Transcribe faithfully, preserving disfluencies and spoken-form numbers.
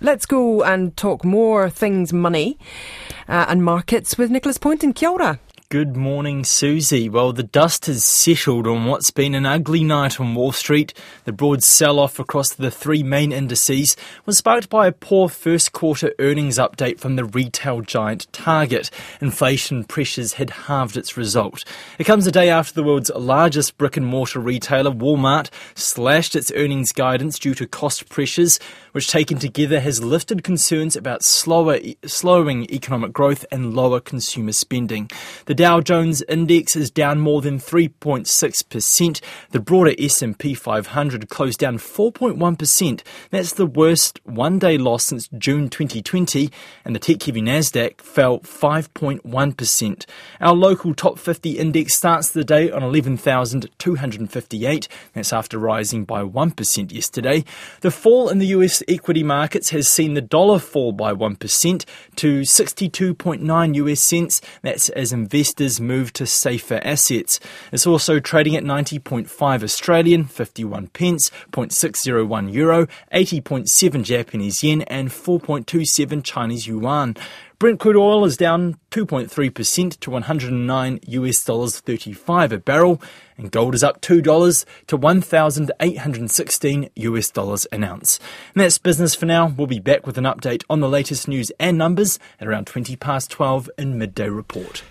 Let's go and talk more things money uh, and markets with Nicholas Poynton. Kia ora. Good morning, Susie. Well, the dust has settled on what's been an ugly night on Wall Street. The broad sell-off across the three main indices was sparked by a poor first quarter earnings update from the retail giant Target. Inflation pressures had halved its result. It comes a day after the world's largest brick-and-mortar retailer, Walmart, slashed its earnings guidance due to cost pressures, which taken together has lifted concerns about slower, slowing economic growth and lower consumer spending. The Dow Jones Index is down more than three point six percent. The broader S and P five hundred closed down four point one percent. That's the worst one-day loss since June twenty twenty, and the tech-heavy Nasdaq fell five point one percent. Our local top fifty index starts the day on eleven thousand two hundred fifty-eight. That's after rising by one percent yesterday. The fall in the U S equity markets has seen the dollar fall by one percent to sixty-two point nine U S cents. That's as investors move to safer assets. It's also trading at ninety point five Australian, fifty-one pence, zero point six zero one euro, eighty point seven Japanese yen and four point two seven Chinese yuan. Brent crude oil is down two point three percent to one hundred nine U S dollars thirty-five a barrel, and gold is up two dollars to one thousand eight hundred sixteen U S dollars an ounce. And that's business for now. We'll be back with an update on the latest news and numbers at around twenty past twelve in Midday Report.